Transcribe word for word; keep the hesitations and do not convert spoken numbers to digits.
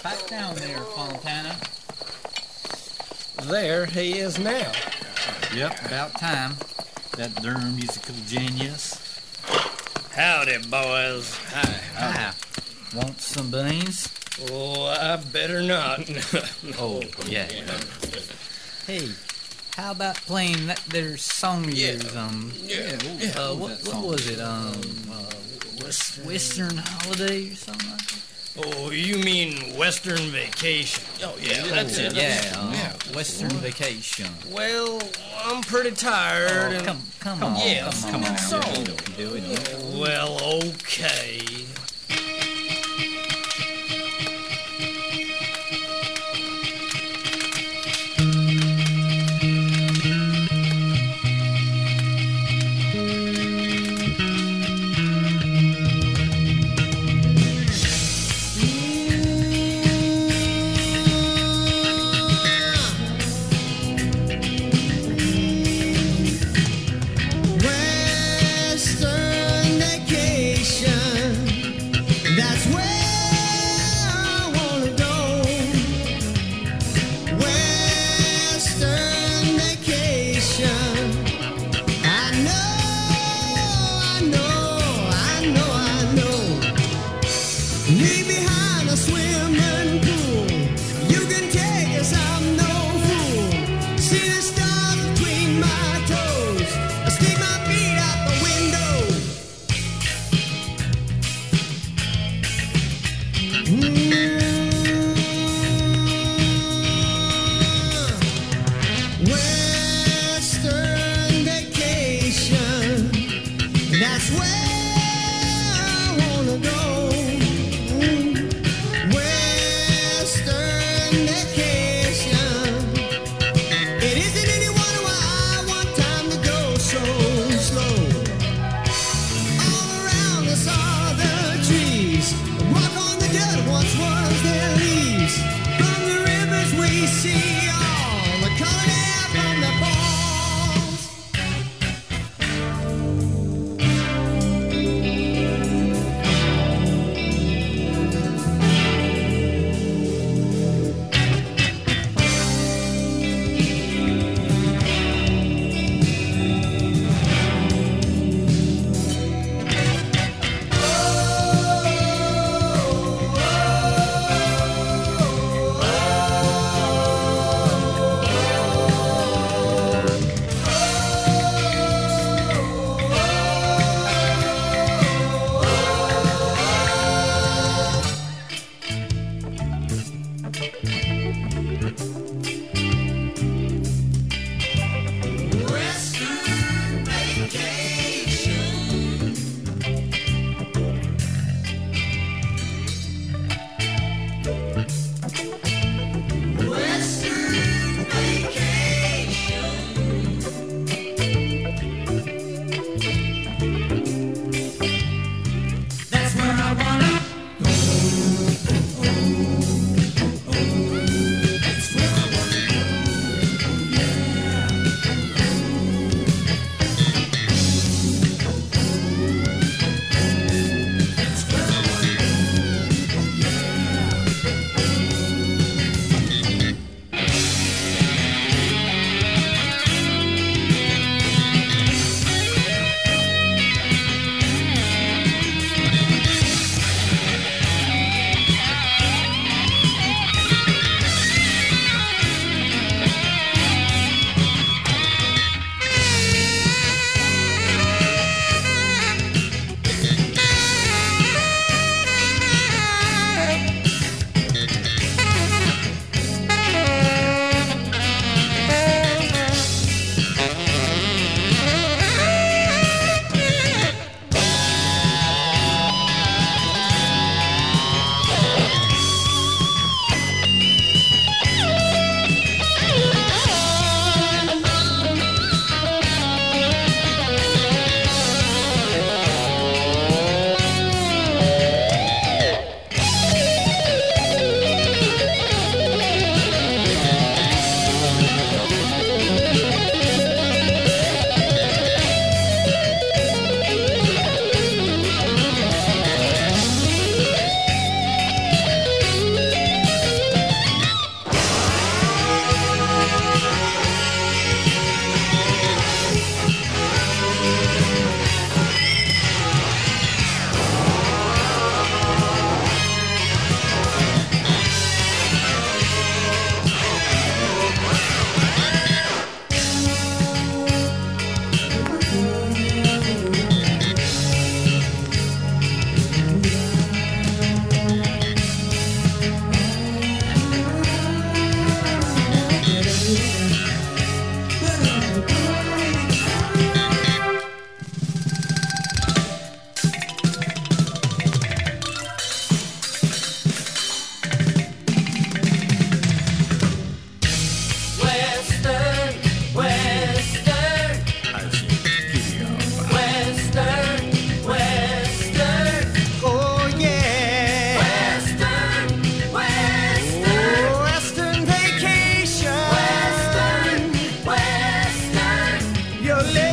Pipe down there, Fontana. There he is now. Yep, about time. That darn musical genius. Howdy, boys. Hi. Hi. Want some beans? Oh, I better not. Oh, yeah. Hey, how about playing that there song of Yeah. yours? Um, Yeah. uh, what, what was it? Um, uh, West, Western Holiday or something like that? Oh, you mean Western Vacation? Oh, yeah, that's it. Yeah, That's- uh, yeah. Western Vacation. Well, I'm pretty tired. Oh, and come, come, Come on, on, yeah, come come on. on. So- You can do it. Well, okay. Western vacation, that's where I wanna go. Western vacation, I know, I know, I know, I know. Leave behind a swimming pool. You can take us, I'm no fool. See the stars between my toes. I stick my feet out the window. Mm. Western vacation, that's where I wanna go. Mm. Western vacation. It isn't any wonder why I want time to go so slow. All around us are the trees. Walk on the dirt once your leg.